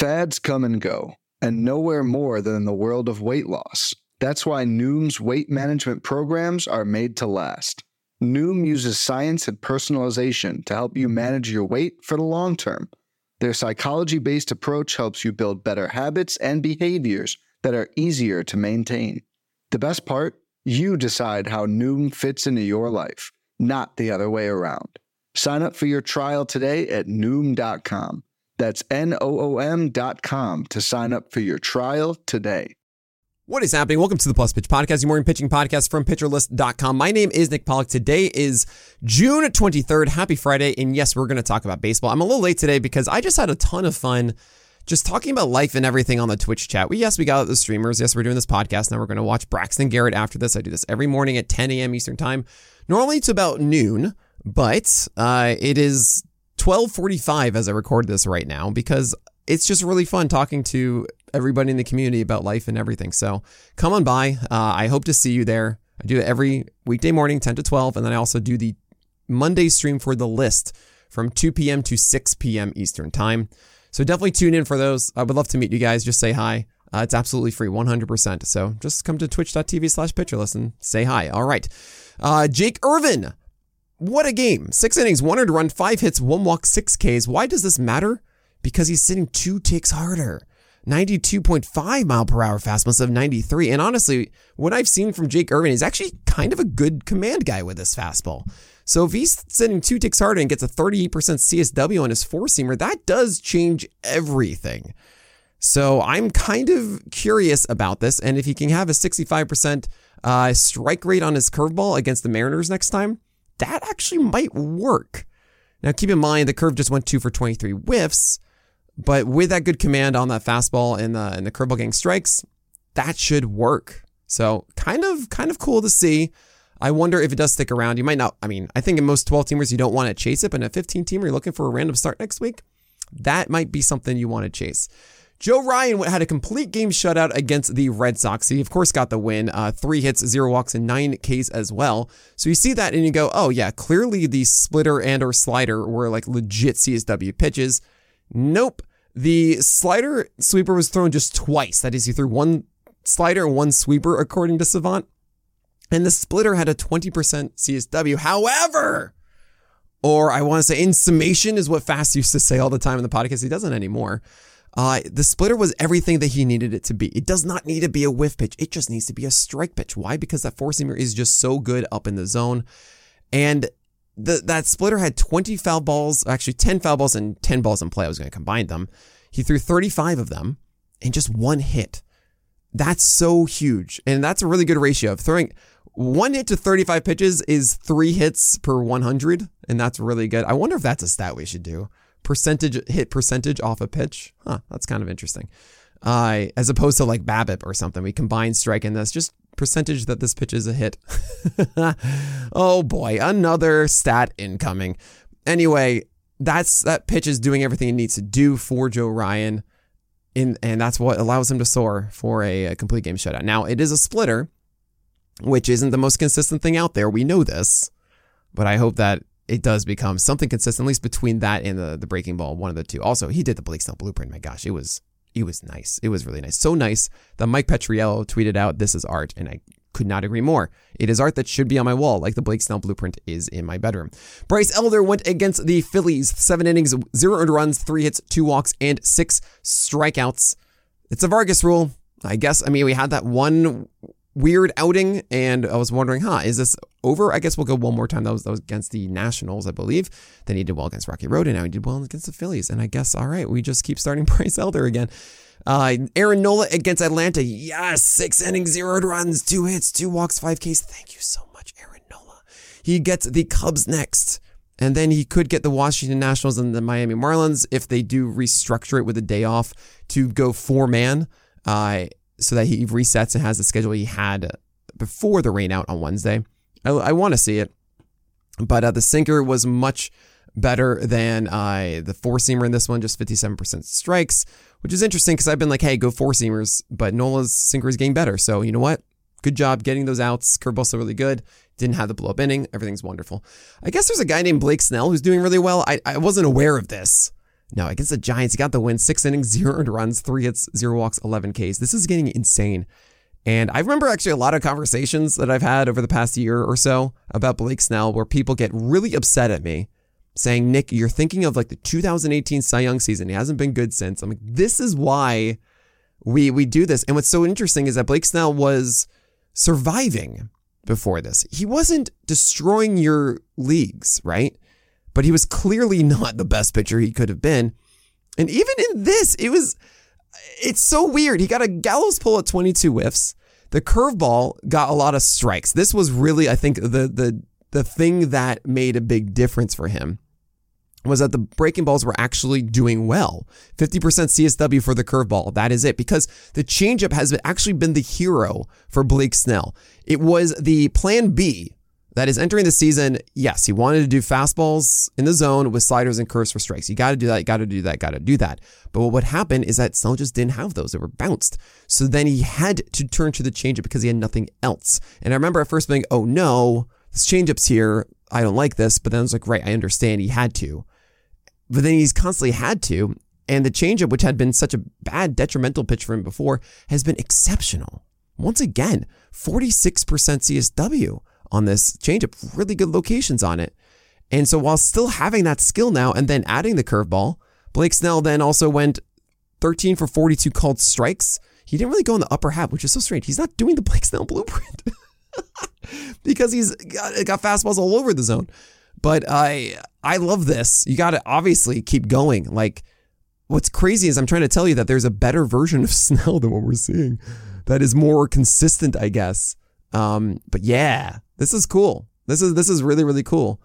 Fads come and go, and nowhere more than in the world of weight loss. That's why Noom's weight management programs are made to last. Noom uses science and personalization to help you manage your weight for the long term. Their psychology-based approach helps you build better habits and behaviors that are easier to maintain. The best part? You decide how Noom fits into your life, not the other way around. Sign up for your trial today at Noom.com. That's Noom.com to sign up for your trial today. What is happening? Welcome to the Plus Pitch Podcast, your morning pitching podcast from PitcherList.com. My name is Nick Pollack. Today is June 23rd. Happy Friday. And yes, we're going to talk about baseball. I'm a little late today because I just had a ton of fun just talking about life and everything on the Twitch chat. We got the streamers. Yes, we're doing this podcast. Now we're going to watch Braxton Garrett after this. I do this every morning at 10 a.m. Eastern time. Normally it's about noon, but it is 12:45 as I record this right now because it's just really fun talking to everybody in the community about life and everything. So come on by. I hope to see you there. I do it every weekday morning, 10 to 12. And then I also do the Monday stream for The List from 2 p.m. to 6 p.m. Eastern time. So definitely tune in for those. I would love to meet you guys. Just say hi. It's absolutely free, 100%. So just come to twitch.tv/pitcherlist and say hi. All right. Jake Irvin. What a game. 6 innings, 1 earned run, 5 hits, 1 walk, 6 Ks. Why does this matter? Because he's sitting 2 ticks harder. 92.5 mile per hour fastball instead of 93. And honestly, what I've seen from Jake Irvin is actually kind of a good command guy with this fastball. So if he's sitting 2 ticks harder and gets a 38% CSW on his four-seamer, that does change everything. So I'm kind of curious about this. And if he can have a 65% strike rate on his curveball against the Mariners next time, that actually might work. Now keep in mind, the curve just went 2 for 23 whiffs. But with that good command on that fastball and the curveball getting strikes, that should work. So kind of cool to see. I wonder if it does stick around. You might not. I mean, I think in most 12-teamers, you don't want to chase it. But in a 15-teamer, you're looking for a random start next week. That might be something you want to chase. Joe Ryan had a complete game shutout against the Red Sox. He, of course, got the win. 3 hits, 0 walks, and 9 Ks as well. So you see that and you go, oh, yeah, clearly the splitter and or slider were like legit CSW pitches. Nope. The slider sweeper was thrown just twice. That is, he threw 1 slider and 1 sweeper, according to Savant. And the splitter had a 20% CSW. However, or I want to say in summation is what Fast used to say all the time in the podcast. He doesn't anymore. The splitter was everything that he needed it to be. It does not need to be a whiff pitch. It just needs to be a strike pitch. Why? Because that four-seamer is just so good up in the zone. And that splitter had 20 foul balls, actually 10 foul balls and 10 balls in play. I was going to combine them. He threw 35 of them and just 1 hit. That's so huge. And that's a really good ratio of throwing 1 hit to 35 pitches is 3 hits per 100. And that's really good. I wonder if that's a stat we should do. Hit percentage off a pitch. That's kind of interesting. As opposed to like BABIP or something. We combine strike and this just percentage that this pitch is a hit. Oh boy, another stat incoming. Anyway, that pitch is doing everything it needs to do for Joe Ryan, and that's what allows him to soar for a complete game shutout. Now, it is a splitter, which isn't the most consistent thing out there. We know this, but I hope that it does become something consistent, at least between that and the breaking ball, one of the two. Also, he did the Blake Snell blueprint. My gosh, it was nice. It was really nice. So nice that Mike Petriello tweeted out, "This is art," and I could not agree more. It is art that should be on my wall, like the Blake Snell blueprint is in my bedroom. Bryce Elder went against the Phillies. 7 innings, 0 earned runs, 3 hits, 2 walks, and 6 strikeouts. It's a Vargas rule, I guess. I mean, we had that one weird outing, and I was wondering, is this over? I guess we'll go one more time. That was against the Nationals, I believe. Then he did well against Rocky Road, and now he did well against the Phillies. And I guess, all right, we just keep starting Bryce Elder again. Aaron Nola against Atlanta. Yes, 6 innings, 0 runs, 2 hits, 2 walks, 5 Ks. Thank you so much, Aaron Nola. He gets the Cubs next. And then he could get the Washington Nationals and the Miami Marlins if they do restructure it with a day off to go 4-man, so that he resets and has the schedule he had before the rain out on Wednesday. I want to see it. But the sinker was much better than the four-seamer in this one, just 57% strikes, which is interesting because I've been like, hey, go four-seamers, but Nola's sinker is getting better. So you know what? Good job getting those outs. Curveball's still really good. Didn't have the blow-up inning. Everything's wonderful. I guess there's a guy named Blake Snell who's doing really well. I wasn't aware of this. No, against the Giants, he got the win. 6 innings, 0 earned runs, 3 hits, 0 walks, 11 Ks. This is getting insane. And I remember actually a lot of conversations that I've had over the past year or so about Blake Snell where people get really upset at me saying, Nick, you're thinking of like the 2018 Cy Young season. He hasn't been good since. I'm like, this is why we do this. And what's so interesting is that Blake Snell was surviving before this. He wasn't destroying your leagues, right? But he was clearly not the best pitcher he could have been. And even in this, it's so weird. He got a gallows pull at 22 whiffs. The curveball got a lot of strikes. This was really, I think, the thing that made a big difference for him was that the breaking balls were actually doing well. 50% CSW for the curveball. That is it. Because the changeup has actually been the hero for Blake Snell. It was the plan B. That is entering the season, yes, he wanted to do fastballs in the zone with sliders and curves for strikes. You got to do that, got to do that, got to do that. But what would happen is that Snell just didn't have those. They were bounced. So then he had to turn to the changeup because he had nothing else. And I remember at first being, oh no, this changeup's here. I don't like this. But then I was like, right, I understand. He had to. But then he's constantly had to. And the changeup, which had been such a bad, detrimental pitch for him before, has been exceptional. Once again, 46% CSW. On this changeup, really good locations on it. And so while still having that skill now and then adding the curveball, Blake Snell then also went 13 for 42 called strikes. He didn't really go in the upper half, which is so strange. He's not doing the Blake Snell blueprint because he's got fastballs all over the zone. But I love this. You got to obviously keep going. Like, what's crazy is I'm trying to tell you that there's a better version of Snell than what we're seeing that is more consistent, I guess. But yeah, this is cool. This is really, really cool.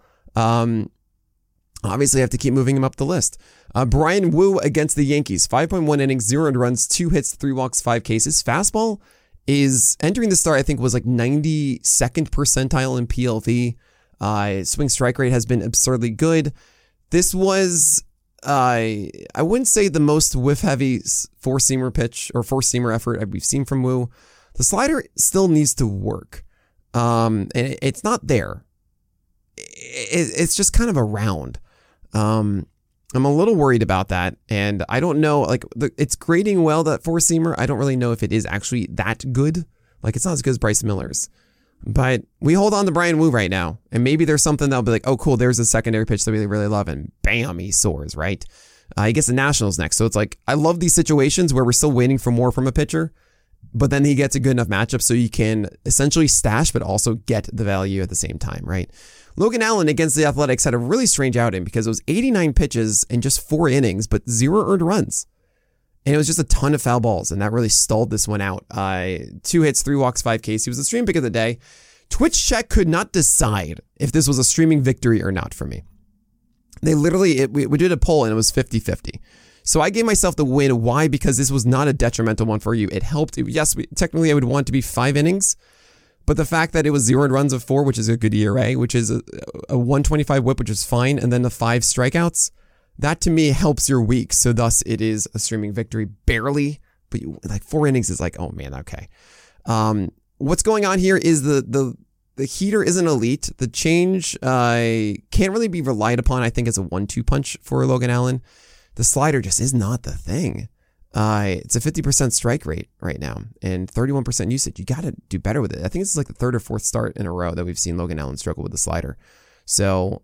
Obviously I have to keep moving him up the list. Bryan Woo against the Yankees, 5.1 innings, 0 earned runs, 2 hits, 3 walks, 5 Ks. Fastball is entering the start, I think was like 92nd percentile in PLV. Swing strike rate has been absurdly good. This was, I wouldn't say the most whiff heavy 4-seamer pitch or 4-seamer effort we've seen from Woo. The slider still needs to work. And it's not there. It's just kind of around. I'm a little worried about that. And I don't know, like it's grading well, that 4-seamer. I don't really know if it is actually that good. Like it's not as good as Bryce Miller's. But we hold on to Bryan Woo right now. And maybe there's something that'll be like, oh cool, there's a secondary pitch that we really love. And bam, he soars, right? He gets the Nationals next. So it's like, I love these situations where we're still waiting for more from a pitcher. But then he gets a good enough matchup so you can essentially stash, but also get the value at the same time, right? Logan Allen against the Athletics had a really strange outing because it was 89 pitches in just 4 innings, but 0 earned runs. And it was just a ton of foul balls, and that really stalled this one out. 2 hits, 3 walks, 5 Ks. He was the stream pick of the day. Twitch Check could not decide if this was a streaming victory or not for me. They literally, we did a poll and it was 50-50. So I gave myself the win. Why? Because this was not a detrimental one for you. It helped. Yes, technically I would want it to be 5 innings, but the fact that it was 0 runs of 4, which is a good ERA, which is a 125 whip, which is fine, and then the 5 strikeouts, that to me helps your week. So thus it is a streaming victory, barely, but like 4 innings is like, oh man, okay. What's going on here is the heater isn't elite. The change can't really be relied upon, I think, as a 1-2 punch for Logan Allen. The slider just is not the thing. It's a 50% strike rate right now and 31% usage. You got to do better with it. I think this is like the 3rd or 4th start in a row that we've seen Logan Allen struggle with the slider. So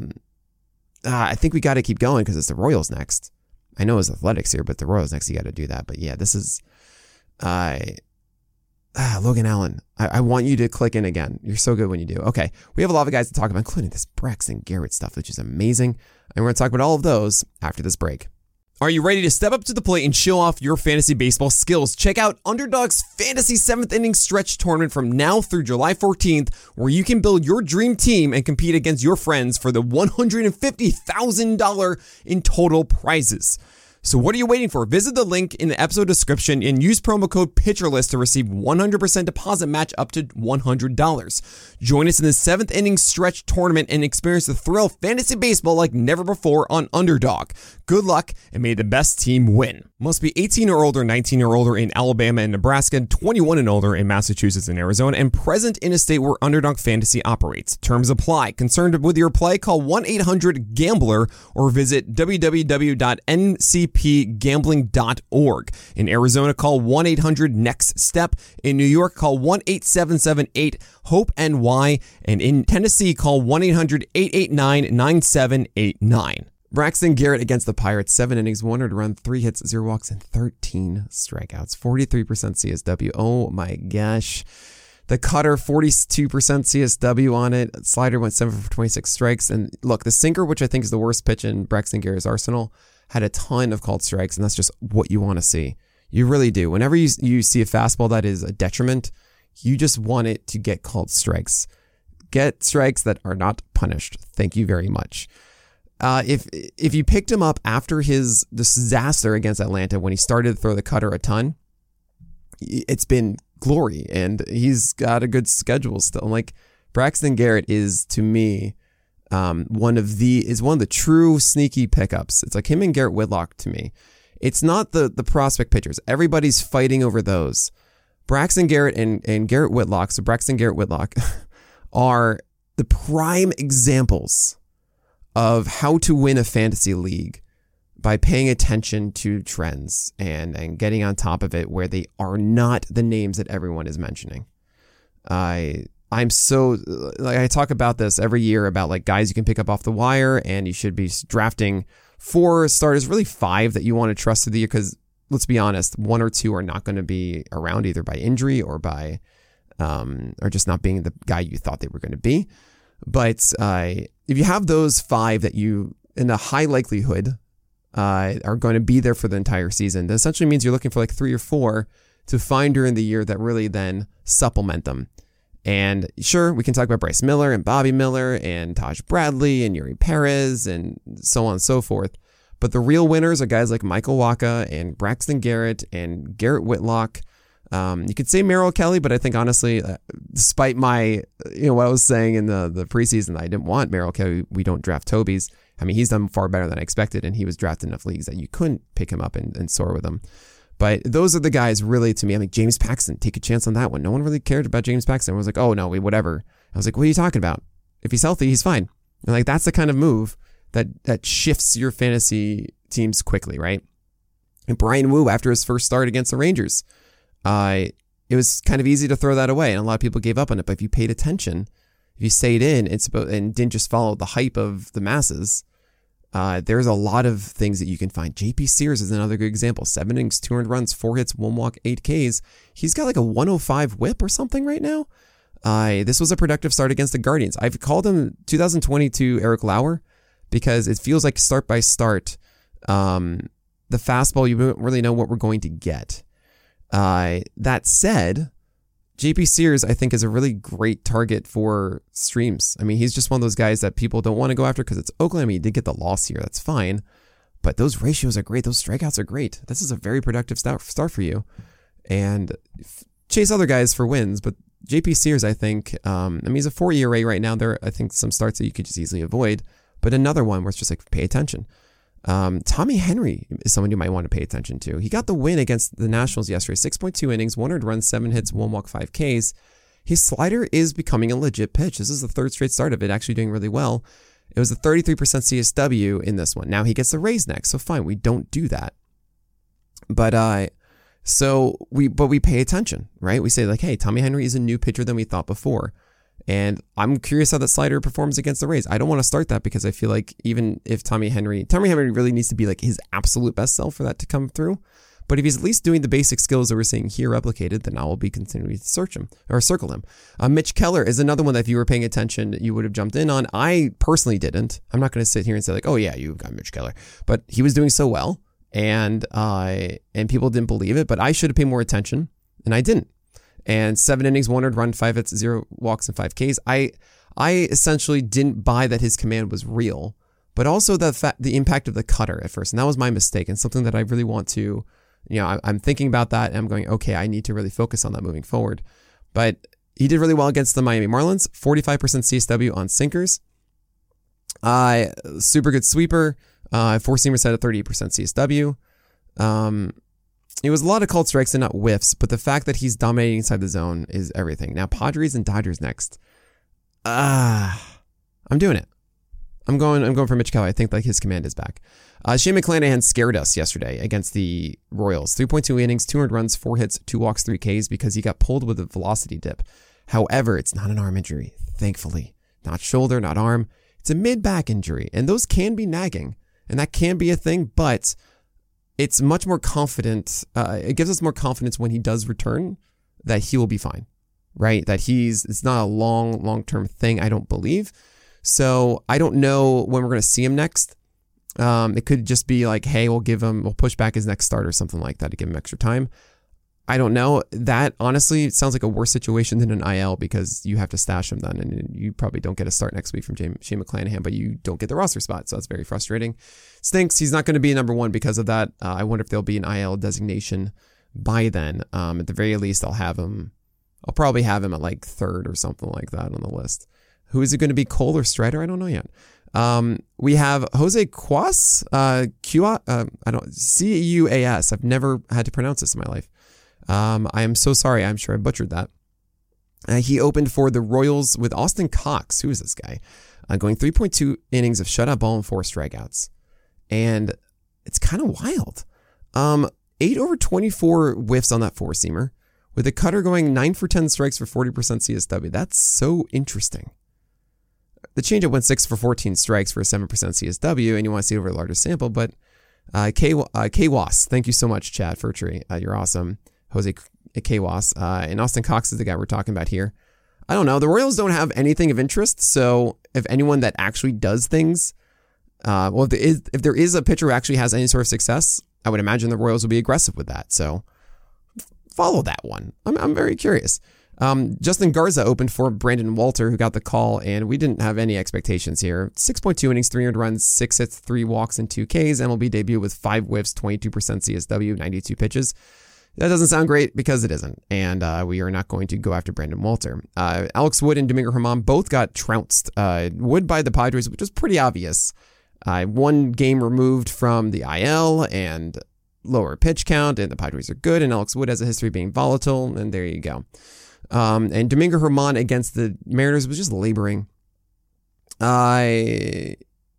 I think we got to keep going because it's the Royals next. I know it's Athletics here, but the Royals next, you got to do that. But yeah, this is Logan Allen. I want you to click in again. You're so good when you do. Okay, we have a lot of guys to talk about, including this Braxton Garrett stuff, which is amazing. And we're going to talk about all of those after this break. Are you ready to step up to the plate and show off your fantasy baseball skills? Check out Underdog's Fantasy 7th Inning Stretch Tournament from now through July 14th, where you can build your dream team and compete against your friends for the $150,000 in total prizes. So what are you waiting for? Visit the link in the episode description and use promo code PITCHERLIST to receive 100% deposit match up to $100. Join us in the 7th Inning Stretch Tournament and experience the thrill of fantasy baseball like never before on Underdog. Good luck and may the best team win. Must be 18 or older, 19 or older in Alabama and Nebraska, 21 and older in Massachusetts and Arizona, and present in a state where Underdog Fantasy operates. Terms apply. Concerned with your play? Call 1-800-GAMBLER or visit www.ncpgambling.org. In Arizona, call 1-800-NEXT-STEP. In New York, call 1-8778-HOPE-NY. And in Tennessee, call 1-800-889-9789. Braxton Garrett against the Pirates, 7 innings, 1 earned run, 3 hits, 0 walks, and 13 strikeouts. 43% CSW. Oh my gosh. The cutter, 42% CSW on it. Slider went 7 for 26 strikes. And look, the sinker, which I think is the worst pitch in Braxton Garrett's arsenal, had a ton of called strikes, and that's just what you want to see. You really do. Whenever you see a fastball that is a detriment, you just want it to get called strikes. Get strikes that are not punished. Thank you very much. If you picked him up after his disaster against Atlanta when he started to throw the cutter a ton, it's been glory, and he's got a good schedule still. Like, Braxton Garrett is, to me, one of the true sneaky pickups. It's like him and Garrett Whitlock to me. It's not the prospect pitchers. Everybody's fighting over those. Braxton Garrett and Garrett Whitlock, so Braxton Garrett Whitlock, are the prime examples of how to win a fantasy league by paying attention to trends and getting on top of it where they are not the names that everyone is mentioning. I'm so, like, I talk about this every year about like guys you can pick up off the wire, and you should be drafting 4 starters, really 5 that you want to trust through the year, because let's be honest, 1 or 2 are not going to be around either by injury or by or just not being the guy you thought they were going to be. But if you have those 5 that you, in a high likelihood, are going to be there for the entire season, that essentially means you're looking for like 3 or 4 to find during the year that really then supplement them. And sure, we can talk about Bryce Miller and Bobby Miller and Taj Bradley and Yuri Perez and so on and so forth. But the real winners are guys like Michael Wacha and Braxton Garrett and Garrett Whitlock. You could say Merrill Kelly, but I think honestly, despite my, what I was saying in the preseason, I didn't want Merrill Kelly. We don't draft Toby's. I mean, he's done far better than I expected, and he was drafted enough leagues that you couldn't pick him up and soar with him. But those are the guys really, to me. I mean, James Paxton, take a chance on that one. No one really cared about James Paxton. Everyone was like, oh no, whatever. I was like, what are you talking about? If he's healthy, he's fine. And like, that's the kind of move that shifts your fantasy teams quickly, right? And Brian Wu, after his first start against the Rangers, it was kind of easy to throw that away, and a lot of people gave up on it. But if you paid attention, if you stayed in and didn't just follow the hype of the masses, there's a lot of things that you can find. JP Sears is another good example. 7 innings, 2 earned runs, 4 hits, 1 walk, 8 Ks. He's got like a 105 whip or something right now. This was a productive start against the Guardians. I've called him 2022 Eric Lauer because it feels like start by start, the fastball, you don't really know what we're going to get. That said, JP Sears, I think, is a really great target for streams. I mean, he's just one of those guys that people don't want to go after because it's Oakland. I mean, he did get the loss here. That's fine. But those ratios are great. Those strikeouts are great. This is a very productive start for you. And chase other guys for wins. But JP Sears, I think, I mean, he's a 4 ERA right now. There are, I think, some starts that you could just easily avoid. But another one where it's just like, pay attention. Tommy Henry is someone you might want to pay attention to. He got the win against the Nationals yesterday. 6.2 innings, 1 earned run, 7 hits, 1 walk, 5 Ks. His slider is becoming a legit pitch. This is the 3rd straight start of it, actually doing really well. It was a 33% CSW in this one. Now he gets the Rays next, so fine, we don't do that. But we pay attention, right? We say like, hey, Tommy Henry is a new pitcher than we thought before. And I'm curious how that slider performs against the Rays. I don't want to start that because I feel like even if Tommy Henry really needs to be like his absolute best self for that to come through. But if he's at least doing the basic skills that we're seeing here replicated, then I will be continuing to circle him. Mitch Keller is another one that if you were paying attention, you would have jumped in on. I personally didn't. I'm not going to sit here and say like, oh yeah, you've got Mitch Keller, but he was doing so well, and people didn't believe it. But I should have paid more attention, and I didn't. And 7 innings, 1 earned run, 5 hits, 0 walks, and 5 Ks. I essentially didn't buy that his command was real, but also the impact of the cutter at first. And that was my mistake, and something that I really want to, I'm thinking about that, and I'm going, okay, I need to really focus on that moving forward. But he did really well against the Miami Marlins, 45% CSW on sinkers. Super good sweeper. 4-seamers had a 38% CSW. It was a lot of called strikes and not whiffs, but the fact that he's dominating inside the zone is everything. Now, Padres and Dodgers next. I'm doing it. I'm going for Mitch Kelly. I think like his command is back. Shane McClanahan scared us yesterday against the Royals. 3.2 innings, 200 runs, 4 hits, 2 walks, 3 Ks because he got pulled with a velocity dip. However, it's not an arm injury, thankfully. Not shoulder, not arm. It's a mid-back injury, and those can be nagging, and that can be a thing, but it's much more confident. It gives us more confidence when he does return that he will be fine, right? That it's not a long-term thing, I don't believe. So I don't know when we're going to see him next. It could just be like, hey, we'll push back his next start or something like that to give him extra time. I don't know. That honestly sounds like a worse situation than an IL because you have to stash him then, and you probably don't get a start next week from Shane McClanahan, but you don't get the roster spot, so that's very frustrating. Stinks. He's not going to be number one because of that. I wonder if there'll be an IL designation by then. At the very least, I'll probably have him at like third or something like that on the list. Who is it going to be, Cole or Strider? I don't know yet. We have Jose Cuas, Cuas. I've never had to pronounce this in my life. I am so sorry. I'm sure I butchered that. He opened for the Royals with Austin Cox. Who is this guy? Going 3.2 innings of shutout ball and 4 strikeouts. And it's kind of wild. 8 over 24 whiffs on that 4-seamer, with the cutter going 9 for 10 strikes for 40% CSW. That's so interesting. The changeup went 6 for 14 strikes for a 7% CSW, and you want to see over a larger sample, but K-Was, thank you so much, Chad Furtree. You're awesome. Jose K-Was. And Austin Cox is the guy we're talking about here. I don't know. The Royals don't have anything of interest, so if anyone that actually does things, if there is a pitcher who actually has any sort of success, I would imagine the Royals will be aggressive with that. So follow that one. I'm very curious. Justin Garza opened for Brandon Walter, who got the call, and we didn't have any expectations here. 6.2 innings, 300 runs, 6 hits, 3 walks, and 2 Ks. MLB debut with 5 whiffs, 22% CSW, 92 pitches. That doesn't sound great because it isn't, and we are not going to go after Brandon Walter. Alex Wood and Domingo Germán both got trounced. Wood by the Padres, which was pretty obvious. 1 game removed from the IL and lower pitch count, and the Padres are good, and Alex Wood has a history of being volatile, and there you go. And Domingo Germán against the Mariners was just laboring. He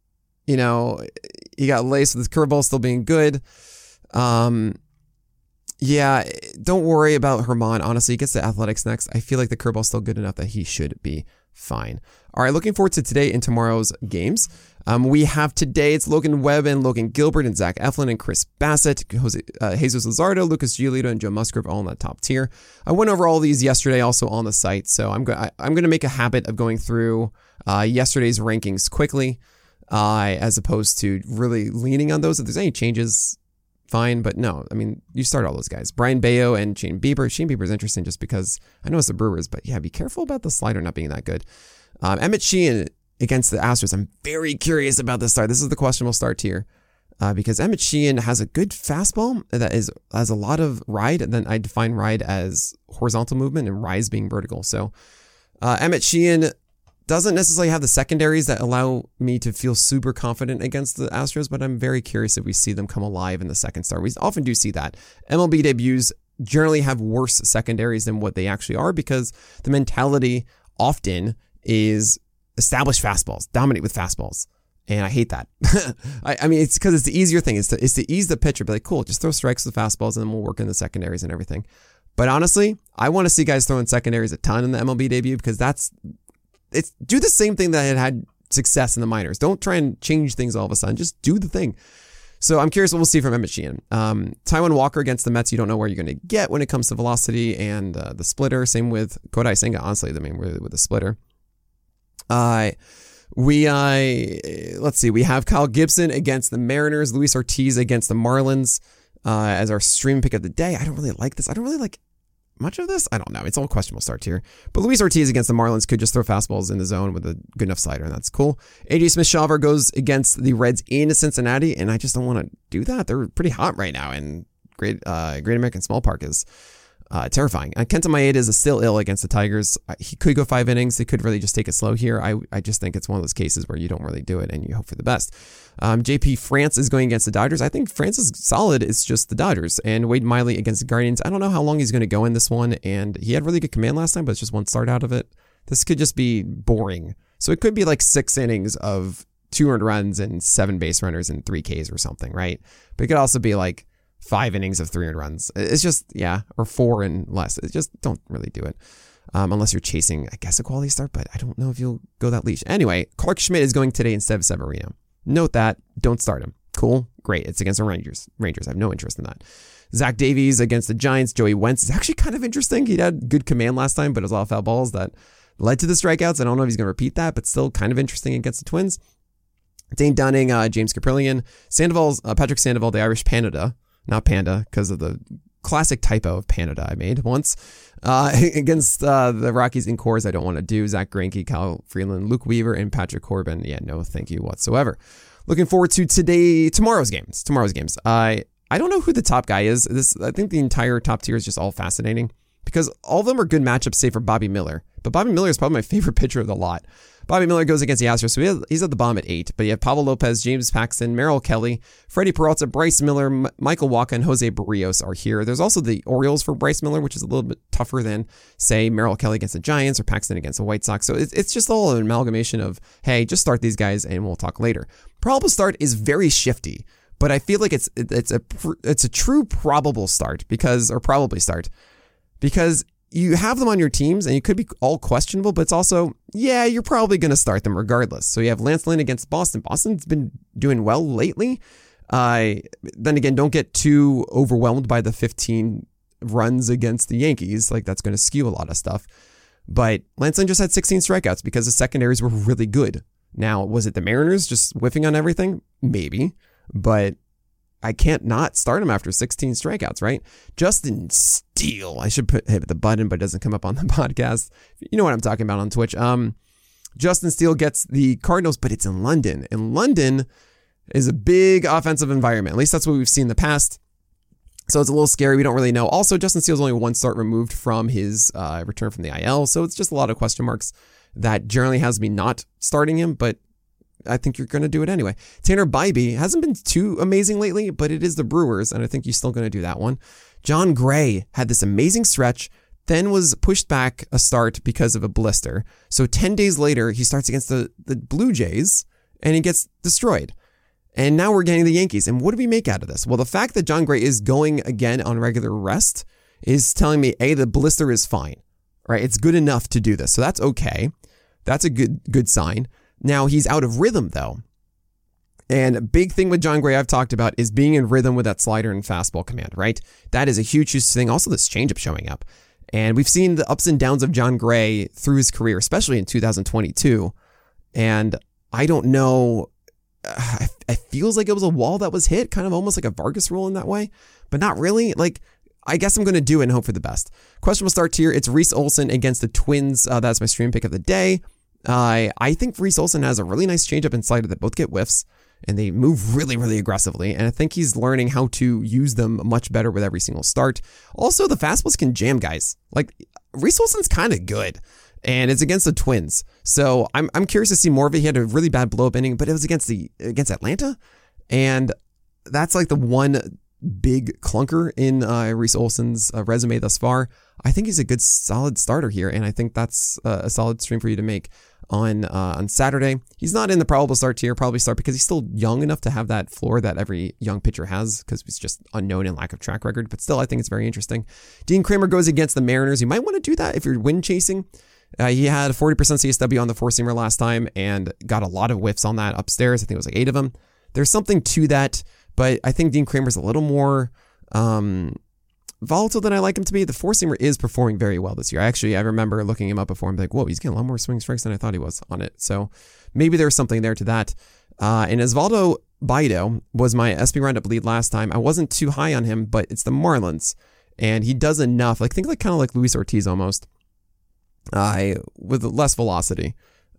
got laced with his curveball still being good. Yeah, don't worry about Germán. Honestly, he gets the Athletics next. I feel like the curveball's still good enough that he should be fine. All right, looking forward to today and tomorrow's games. We have today, it's Logan Webb and Logan Gilbert and Zach Eflin and Chris Bassett, Jesus Luzardo, Lucas Giolito, and Joe Musgrove all in that top tier. I went over all these yesterday also on the site, so I'm going to make a habit of going through yesterday's rankings quickly as opposed to really leaning on those. If there's any changes, fine, but no, I mean, you start all those guys. Brian Bayo and Shane Bieber. Shane Bieber is interesting just because I know it's the Brewers, but yeah, be careful about the slider not being that good. Emmett Sheehan against the Astros. I'm very curious about this start. This is the questionable start tier because Emmett Sheehan has a good fastball that has a lot of ride, and then I define ride as horizontal movement and rise being vertical. So Emmett Sheehan doesn't necessarily have the secondaries that allow me to feel super confident against the Astros, but I'm very curious if we see them come alive in the second start. We often do see that. MLB debuts generally have worse secondaries than what they actually are because the mentality often is establish fastballs, dominate with fastballs. And I hate that. I mean, it's because it's the easier thing. It's to ease the pitcher. Be like, cool, just throw strikes with fastballs and then we'll work in the secondaries and everything. But honestly, I want to see guys throwing secondaries a ton in the MLB debut because do the same thing that had success in the minors. Don't try and change things all of a sudden. Just do the thing. So I'm curious what we'll see from Emmett Sheehan. Taijuan Walker against the Mets, you don't know where you're going to get when it comes to velocity and the splitter. Same with Kodai Senga, honestly, with the splitter. Let's see. We have Kyle Gibson against the Mariners, Luis Ortiz against the Marlins as our stream pick of the day. I don't really like this. I don't really like much of this. I don't know. It's all questionable start here. But Luis Ortiz against the Marlins could just throw fastballs in the zone with a good enough slider, and that's cool. AJ Smith-Shawver goes against the Reds in Cincinnati, and I just don't want to do that. They're pretty hot right now, and Great American Small Park is. terrifying. Kenta Maeda is still ill against the Tigers. He could go 5 innings. They could really just take it slow here. I just think it's one of those cases where you don't really do it and you hope for the best. JP France is going against the Dodgers. I think France is solid. It's just the Dodgers. And Wade Miley against the Guardians. I don't know how long he's going to go in this one. And he had really good command last time, but it's just one start out of it. This could just be boring. So it could be like 6 innings of 200 runs and 7 base runners and 3 Ks or something, right? But it could also be like 5 innings of 300 runs. It's just, or 4 and less. It just don't really do it. Unless you're chasing, I guess, a quality start, but I don't know if you'll go that leash. Anyway, Clark Schmidt is going today instead of Severino. Note that. Don't start him. Cool. Great. It's against the Rangers. I have no interest in that. Zach Davies against the Giants. Joey Wentz is actually kind of interesting. He had good command last time, but it was a lot of foul balls that led to the strikeouts. I don't know if he's going to repeat that, but still kind of interesting against the Twins. Dane Dunning, James Kaprielian, Patrick Sandoval, the Irish Panda, not Panda, because of the classic typo of Panda I made once, against the Rockies in cores. I don't want to do. Zach Greinke, Kyle Freeland, Luke Weaver, and Patrick Corbin. Yeah, no thank you whatsoever. Looking forward to tomorrow's games. I don't know who the top guy is. I think the entire top tier is just all fascinating because all of them are good matchups, save for Bobby Miller. But Bobby Miller is probably my favorite pitcher of the lot. Bobby Miller goes against the Astros, so he's at the bottom at 8. But you have Pablo Lopez, James Paxton, Merrill Kelly, Freddie Peralta, Bryce Miller, Michael Wacha, and Jose Barrios are here. There's also the Orioles for Bryce Miller, which is a little bit tougher than, say, Merrill Kelly against the Giants or Paxton against the White Sox. So it's just all an amalgamation of, hey, just start these guys and we'll talk later. Probable start is very shifty, but I feel like it's a true probable start because you have them on your teams and you could be all questionable, but it's also, you're probably going to start them regardless. So you have Lance Lynn against Boston. Boston's been doing well lately. Then again, don't get too overwhelmed by the 15 runs against the Yankees. Like that's going to skew a lot of stuff. But Lance Lynn just had 16 strikeouts because the secondaries were really good. Now, was it the Mariners just whiffing on everything? Maybe, but I can't not start him after 16 strikeouts, right? Justin Steele. I should hit the button, but it doesn't come up on the podcast. You know what I'm talking about on Twitch. Justin Steele gets the Cardinals, but it's in London. And London is a big offensive environment. At least that's what we've seen in the past. So it's a little scary. We don't really know. Also, Justin Steele's only 1 start removed from his return from the IL. So it's just a lot of question marks that generally has me not starting him, but I think you're going to do it anyway. Tanner Bybee hasn't been too amazing lately, but it is the Brewers, and I think you're still going to do that one. John Gray had this amazing stretch, then was pushed back a start because of a blister. So 10 days later, he starts against the Blue Jays, and he gets destroyed. And now we're getting the Yankees. And what do we make out of this? Well, the fact that John Gray is going again on regular rest is telling me, A, the blister is fine, right? It's good enough to do this. So that's okay. That's a good sign. Now, he's out of rhythm, though. And a big thing with John Gray I've talked about is being in rhythm with that slider and fastball command, right? That is a huge thing. Also, this changeup showing up. And we've seen the ups and downs of John Gray through his career, especially in 2022. And I don't know. It feels like it was a wall that was hit, kind of almost like a Vargas rule in that way, but not really. Like, I guess I'm going to do it and hope for the best. Questionable start here. It's Reese Olson against the Twins. That's my stream pick of the day. I think Reese Olson has a really nice changeup and slider that both get whiffs and they move really, really aggressively. And I think he's learning how to use them much better with every single start. Also, the fastballs can jam guys. Like Reese Olson's kind of good and it's against the Twins. So I'm curious to see more of it. He had a really bad blow up inning, but it was against Atlanta. And that's like the one big clunker in Reese Olson's resume thus far. I think he's a good solid starter here. And I think that's a solid stream for you to make on Saturday. He's not in the probable start tier, probably start because he's still young enough to have that floor that every young pitcher has because he's just unknown and lack of track record. But still, I think it's very interesting. Dean Kramer goes against the Mariners. You might want to do that if you're win chasing. He had a 40% CSW on the 4-seamer last time and got a lot of whiffs on that upstairs. I think it was like 8 of them. There's something to that, but I think Dean Kramer's a little more volatile than I like him to be. The 4-seamer is performing very well this year. I remember looking him up before and be like, whoa, he's getting a lot more swing strikes than I thought he was on it. So maybe there's something there to that. And Osvaldo Bido was my SP roundup lead last time. I wasn't too high on him, but it's the Marlins. And he does enough, like think like kind of like Luis Ortiz almost, with less velocity.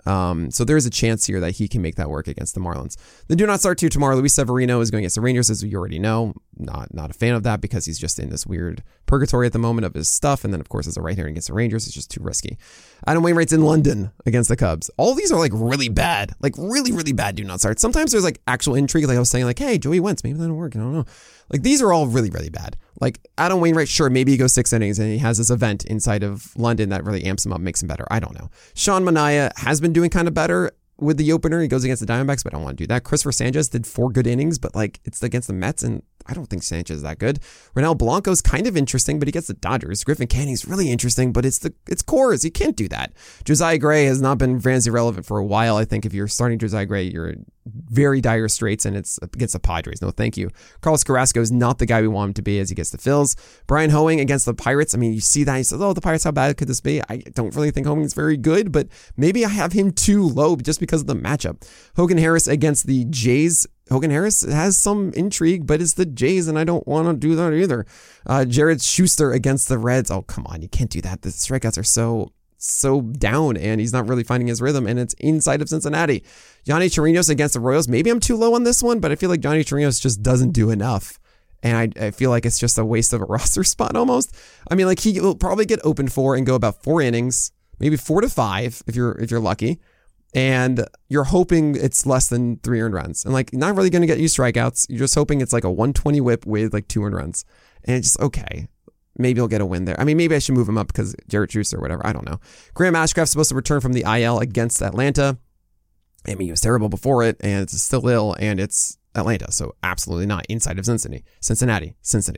So there is a chance here that he can make that work against the Marlins. The do not start to tomorrow. Luis Severino is going against the Rangers, as you already know. Not a fan of that because he's just in this weird purgatory at the moment of his stuff. And then, of course, as a right-hander against the Rangers, it's just too risky. Adam Wainwright's in London against the Cubs. All these are like really bad, like really, really bad do not start. Sometimes there's like actual intrigue. Like I was saying, like, hey, Joey Wentz, maybe that'll work. I don't know. Like these are all really, really bad. Like Adam Wainwright, sure, maybe he goes 6 innings and he has this event inside of London that really amps him up, makes him better. I don't know. Sean Manaea has been doing kind of better with the opener. He goes against the Diamondbacks, but I don't want to do that. Christopher Sanchez did 4 good innings, but like it's against the Mets, and I don't think Sanchez is that good. Ronel Blanco's kind of interesting, but he gets the Dodgers. Griffin Canning's really interesting, but it's Coors. You can't do that. Josiah Gray has not been fantasy relevant for a while. I think if you're starting Josiah Gray, you're in very dire straits, and it's against the Padres. No, thank you. Carlos Carrasco is not the guy we want him to be as he gets the Phils. Brian Hoeing against the Pirates. I mean, you see that. He says, oh, the Pirates, how bad could this be? I don't really think Hoeing is very good, but maybe I have him too low just because of the matchup. Hogan Harris against the Jays. Hogan Harris has some intrigue, but it's the Jays, and I don't want to do that either. Jared Schuster against the Reds. Oh, come on. You can't do that. The strikeouts are so down, and he's not really finding his rhythm, and it's inside of Cincinnati. Yonny Chirinos against the Royals. Maybe I'm too low on this one, but I feel like Yonny Chirinos just doesn't do enough. And I feel like it's just a waste of a roster spot almost. I mean, like he will probably get open for and go about 4 innings, maybe 4 to 5 if you're lucky. And you're hoping it's less than 3 earned runs. And like, not really going to get you strikeouts. You're just hoping it's like a 120 whip with like 2 earned runs. And it's just, okay, maybe he'll get a win there. I mean, maybe I should move him up because Jared Schuster or whatever. I don't know. Graham Ashcraft's supposed to return from the IL against Atlanta. I mean, he was terrible before it, and it's still ill, and it's Atlanta. So absolutely not. Inside of Cincinnati.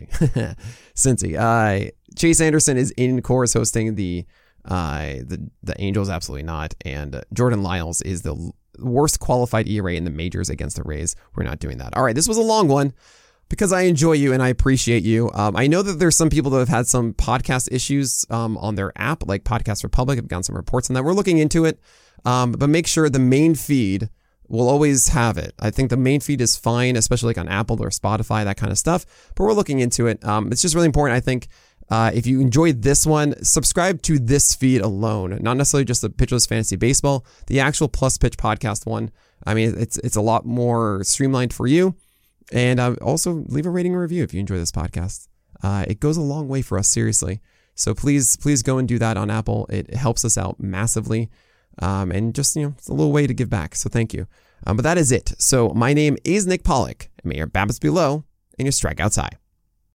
Cincy. Chase Anderson is in Coors hosting the Angels, absolutely not. And Jordan Lyles is the worst qualified ERA in the majors against the Rays. We're not doing that. All right, this was a long one because I enjoy you and I appreciate you. I know that there's some people that have had some podcast issues on their app, like Podcast Republic. I've gotten some reports on that. We're looking into it, but make sure the main feed will always have it. I think the main feed is fine, especially like on Apple or Spotify, that kind of stuff. But we're looking into it. It's just really important, I think. If you enjoyed this one, subscribe to this feed alone, not necessarily just the Pitcherless Fantasy Baseball, the actual Plus Pitch podcast one. I mean, it's a lot more streamlined for you. And also leave a rating and review if you enjoy this podcast. It goes a long way for us, seriously. So please go and do that on Apple. It helps us out massively. And just, it's a little way to give back. So thank you. But that is it. So my name is Nick Pollack, and may your BABIPs be low and your strikeouts high.